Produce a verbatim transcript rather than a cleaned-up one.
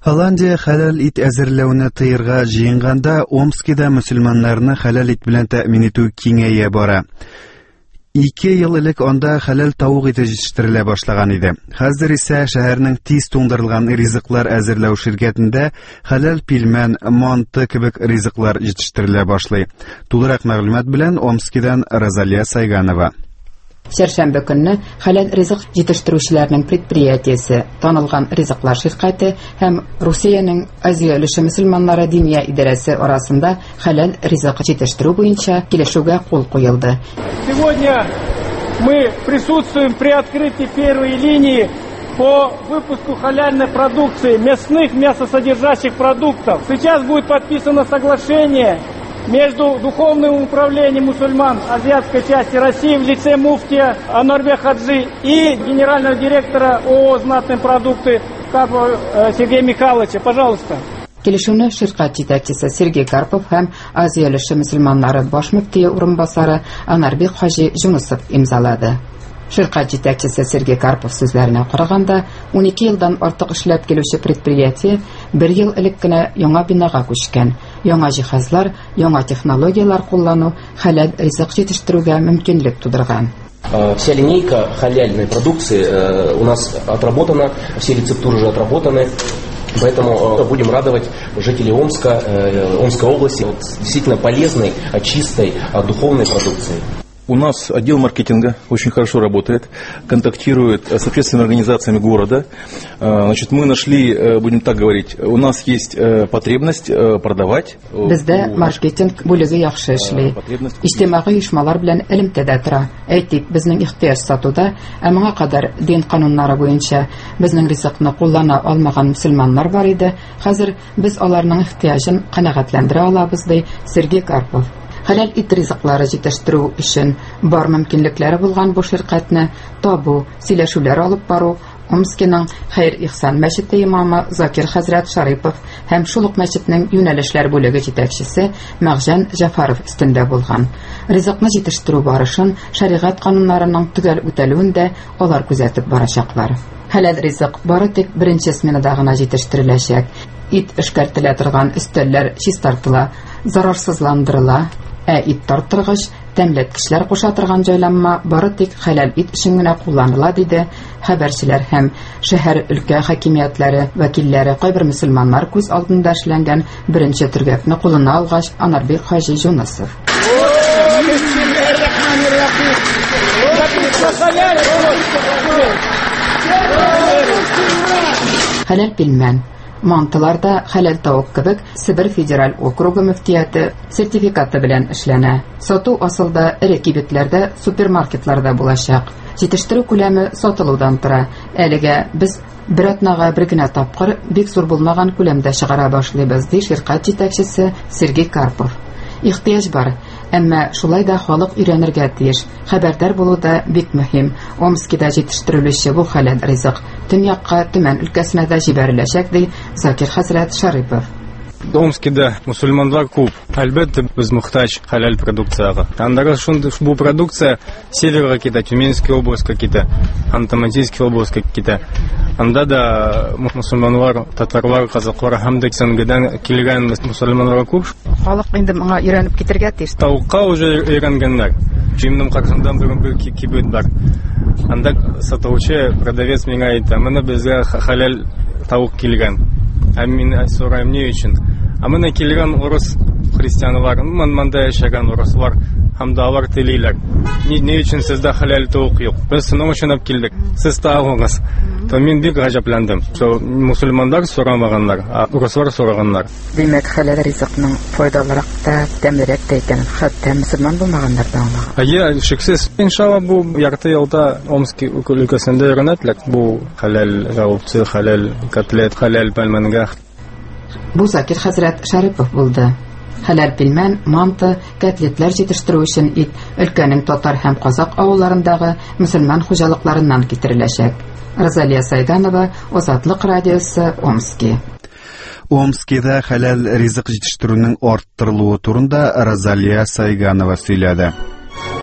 Голландия хәләл ит әзерләүне тыярга җыенганда, Омскида мөселманнарны хәләл ит белән тәэмин итү киңәя бара. Ике ел элек анда хәләл тавык ите җитештерелә башлаган иде. Хәзер исә шәһәрнең тиз туңдырылган ризыклар әзерләү ширкәтендә хәләл пилмән, манты кебек ризыклар җитештерелә башлый. Тулырак мәгълүмат белән Омскидан Розалия Сайганова. Шәршәмбе көнне хәләл ризык җитештерүчеләрнең предприятиесе, танылган ризыклар ширкәте һәм Русиянең Азия өлеше мөселманнары диния идарәсе арасында хәләл ризык җитештерү буенча килешүгә кул куелды. Сегодня мы присутствуем при открытии первой линии по выпуску халяльной продукции, мясных, мясосодержащих продуктов. Сейчас будет подписано соглашение между Духовным управлением мусульман азиатской части России в лице муфтия Анарбек Хаджи и генерального директора ООО «Знатные продукты» Сергея Михайловича. Пожалуйста. Килешүне ширкәт җитәкчесе Сергей Карпов һәм Азия өлеше мөселманнары баш мөфтие урынбасары Анарбек Хаҗи Җунысов имзалады. Ширкәт җитәкчесе Сергей Карпов сүзләренә караганда, унике елдан артык эшләп килүче предприятие бер ел элек кенә яңа бинага күчкән. Яңа җиһазлар, яңа технологиялар куллану хәләл ризык җитештерүгә мөмкинлек тудырган. Вся линейка халяльной продукции у нас отработана, все рецептуры уже отработаны. Поэтому будем радовать жителей Омска, Омской области действительно полезной, чистой, духовной продукцией. У нас отдел маркетинга очень хорошо работает, контактирует с общественными организациями города. Значит, мы нашли, будем так говорить, у нас есть потребность продавать. Бездә маркетинг бүлеге яхшы эшли. Иҗтимагый оешмалар белән элемтәдә тора. Әйтик, безнең ихтыяҗ сатуда, ә моңа кадәр дин кануннары буенча безнең ризыкны куллана алмаган мөселманнар бар иде. Хәзер без аларның ихтыяҗын канәгатьләндерә алабыз, ди Сергей Карпов. Хәләл ит ризыклары җитештерү өчен бар мөмкинлекләре булган бу ширкәтне табу, сөйләшүләр алып бару Омскиның Хәйр-Ихсан мәчете имамы Закир хәзрәт Шарипов һәм шул ук мәчетнең юнәлешләр бүлеге җитәкчесе Мәгъҗән Җафаров өстендә булган. Ризыкны җитештерү барышын шәригать кануннарының төгәл үтәлүен дә алар күзәтеп барачаклар. Хәләл ризык бары тик беренче сменада гына җитештереләчәк. Ит эшкәртелә торган өстәлләр чистартыла, зарарсызландырыла. Ә ит тартыргыч, тәмләткечләр куша торган җайланма бары тик хәләл ит өчен генә кулланыла, диде хәбәрчеләр һәм шәһәр өлкә хакимиятләре вәкилләре кайбер мөселманнар күз алдында эшләнгән беренче төргәкне кулына алгач Анарбек Хаҗи Җунысов. Хәләл пилмән, мантыларда хәләл тавык кебек Себер федераль округы мөфтияте сертификаты белән эшләнә. Сату асылда эре кибетләрдә, супермаркетларда булачак. Җитештерү күләме сатылудан тора. Әлегә без бер атнага бер генә тапкыр бик зур булмаган күләмдә чыгара башлыйбыз, ди ширкәт җитәкчесе Сергей Карпов. Ихтыяҗ бар, әмма шулай да халык өйрәнергә тиеш. Хәбәрдар булу да бик мөһим. Омскида җитештерелүче бу хәләл ризык төньякка, Төмән өлкәсенә дә җибәреләчәк, ди Закир хәзрәт Шарипов. Омскида мусульманлар күп. Әлбәттә, без мөхтаҗ хәләл продукцияга. Анда шундый бу продукция северга китә, Тюменская областька китә, Ханты-Мансийская областька китә. Анда да мусульманлар, татарлар, казаклар һәм дексәнгәдән килгән мусульманлар күп. Халык инде моңа өйрәнеп китергә тиеш. Тавыкка уже өйрәнгәннәр. Җимнең каршында бер кибет бар. Анда сатучы, продавец миңа әйтә, менә безгә хәләл тавык килгән. Ә мин сорыйм ни өчен? А менә килгән урыс христианлар, монда яшәгән урыслар һәм да алар телиләр. Ни ни өчен сездә хәләл тавык юк? Без шуның өчен алып килдек. Сез тагыгыз. То мин бик гаҗәпләндем. Шул мусульманнар сорамаганнар, а урыслар сораганнар. Димәк, хәләл ризыкның файдалырак та, тәмлерәк тә икән, хәтта мөселман булмаганнар да аңлаган. Әйе, шиксез. Иншалла бу ярты елда Омск өлкәсендә өйрәнәтлек бу хәләл рәвыпсы, хәләл котлет, хәләл пәлмәнгә. Бу Закир хәзрәт Шарипов булды. Хәләл пилмән, манты, котлетлар җитештерү өчен ит өлкәнең татар һәм казак авылларындагы мөселман хуҗалыкларыннан китереләчәк. Розалия Сайганова, Азатлык радиосы, Омски. Омскида хәләл ризык җитештерүнең арттырылуы турында Розалия Сайганова сөйләде.